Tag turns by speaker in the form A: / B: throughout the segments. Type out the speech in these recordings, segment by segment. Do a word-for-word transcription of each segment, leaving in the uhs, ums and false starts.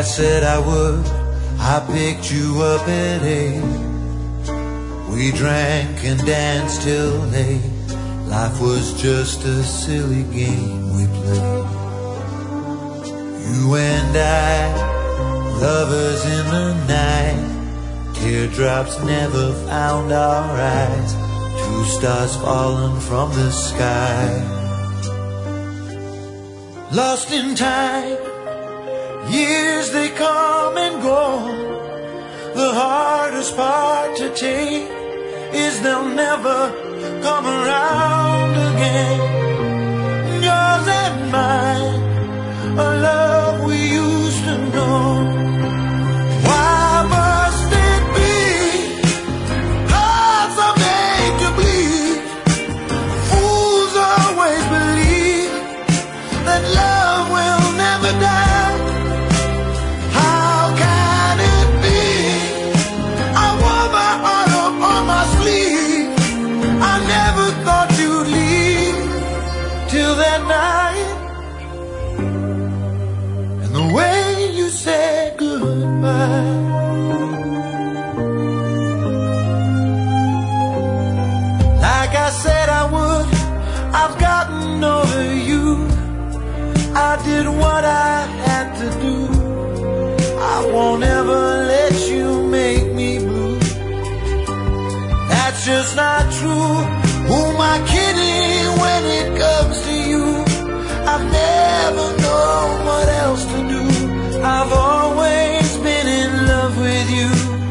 A: said I would, I picked you up at eight. We drank and danced till late. Life was just a silly game we played. You and I, lovers in the night. Teardrops never found our eyes. Two stars falling from the sky. Lost in time, years they come and go. The hardest part to take is they'll never come around again. Yours and mine, a love we used to know. Why must it be hearts are made to bleed? Fools always believe that love will never die. How can it be? I wore my heart up on my sleeve. I never thought you'd leave till that night. And the way you said goodbye. Like I said I would, I've gotten over you. I did what I had to do. I won't ever let you make me blue. That's just not true. Who am I kidding when it comes to you? I've never known what else to do. I've always been in love with you.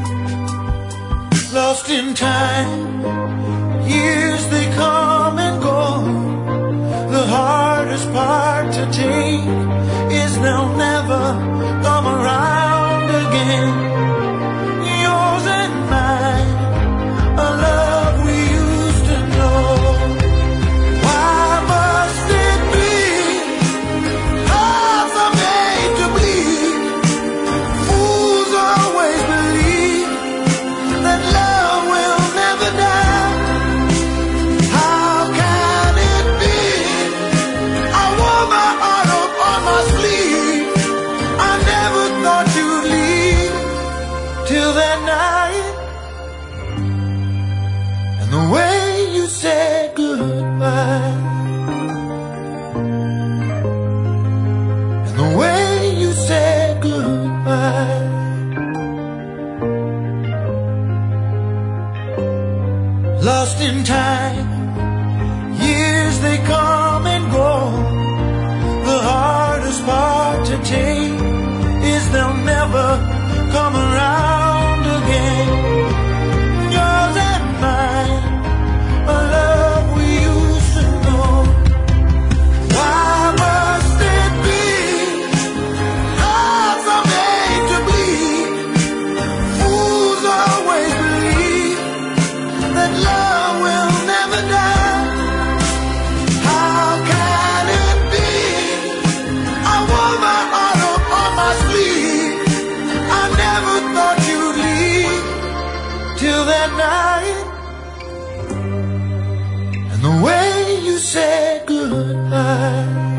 A: Lost in time, years they come and go. The hardest part to take is they'll never come around again. Yours and mine, a love we used to know. Why must it be hearts are made to bleed? Fools always believe that love will never die. How can it be? I wore my heart up on my sleeve. I never thought you'd leave till that night. And the way you said goodbye. And the way you said goodbye. Lost in time, years they come and go. The hardest part to take is they'll never come around again. Yours and mine, a love we used to know. Why must it be hearts are made to bleed? Fools always believe that love will never die. How can it be? I wore my heart up on my sleeve. I never thought you'd leave till that night. And the way you said goodbye.